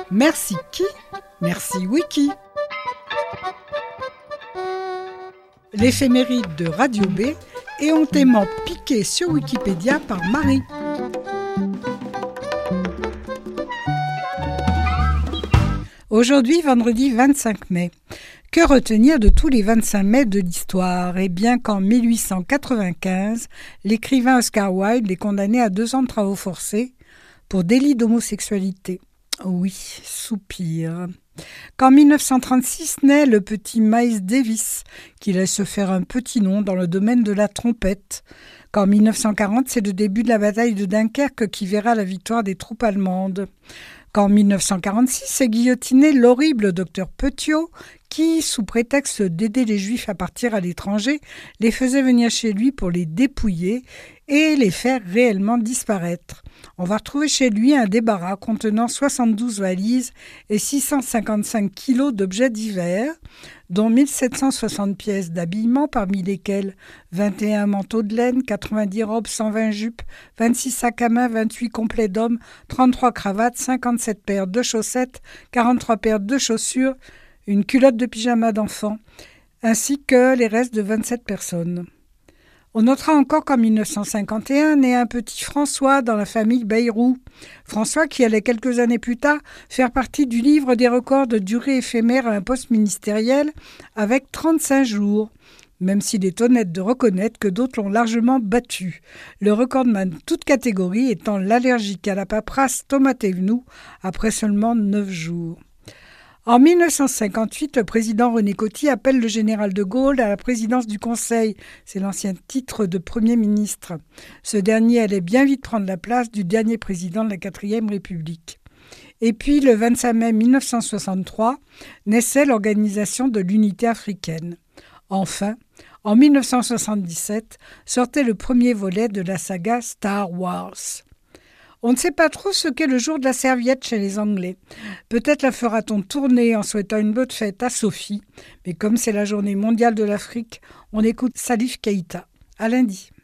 Merci qui? Merci Wiki. L'éphéméride de Radio B est hontément piquée sur Wikipédia par Marie. Aujourd'hui, vendredi 25 mai. Que retenir de tous les 25 mai de l'histoire? Eh bien qu'en 1895, l'écrivain Oscar Wilde est condamné à 2 ans de travaux forcés pour délit d'homosexualité. Oui, soupir. Qu'en 1936 naît le petit Miles Davis, qui laisse se faire un petit nom dans le domaine de la trompette. Qu'en 1940, c'est le début de la bataille de Dunkerque qui verra la victoire des troupes allemandes. Qu'en 1946 est guillotiné l'horrible docteur Petiot, qui, sous prétexte d'aider les Juifs à partir à l'étranger, les faisait venir chez lui pour les dépouiller et les faire réellement disparaître. On va retrouver chez lui un débarras contenant 72 valises et 655 kilos d'objets divers, dont 1760 pièces d'habillement, parmi lesquelles 21 manteaux de laine, 90 robes, 120 jupes, 26 sacs à main, 28 complets d'hommes, 33 cravates, 57 paires de chaussettes, 43 paires de chaussures, une culotte de pyjama d'enfant, ainsi que les restes de 27 personnes. On notera encore qu'en 1951 naît un petit François dans la famille Bayrou. François qui allait quelques années plus tard faire partie du livre des records de durée éphémère à un poste ministériel avec 35 jours. Même s'il est honnête de reconnaître que d'autres l'ont largement battu. Le recordman toute catégorie étant l'allergique à la paperasse Thomas Thévenoud après seulement 9 jours. En 1958, le président René Coty appelle le général de Gaulle à la présidence du Conseil. C'est l'ancien titre de Premier ministre. Ce dernier allait bien vite prendre la place du dernier président de la 4e République. Et puis, le 25 mai 1963, naissait l'Organisation de l'Unité africaine. Enfin, en 1977, sortait le premier volet de la saga Star Wars. On ne sait pas trop ce qu'est le jour de la serviette chez les Anglais. Peut-être la fera-t-on tourner en souhaitant une bonne fête à Sophie, mais comme c'est la journée mondiale de l'Afrique, on écoute Salif Keïta. À lundi.